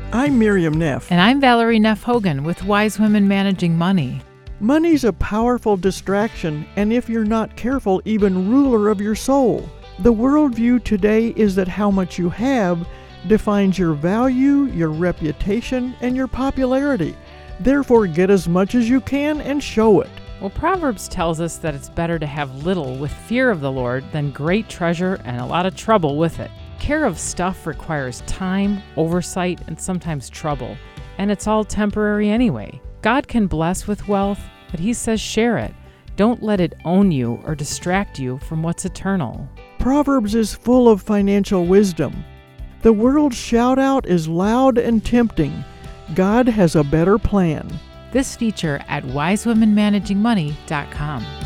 I'm Miriam Neff. And I'm Valerie Neff Hogan with Wise Women Managing Money. Money's a powerful distraction, and if you're not careful, even ruler of your soul. The worldview today is that how much you have defines your value, your reputation, and your popularity. Therefore, get as much as you can and show it. Well, Proverbs tells us that it's better to have little with fear of the Lord than great treasure and a lot of trouble with it. Care of stuff requires time, oversight, and sometimes trouble, and it's all temporary anyway. God can bless with wealth, but He says share it. Don't let it own you or distract you from what's eternal. Proverbs is full of financial wisdom. The world's shout-out is loud and tempting. God has a better plan. This feature at wisewomenmanagingmoney.com.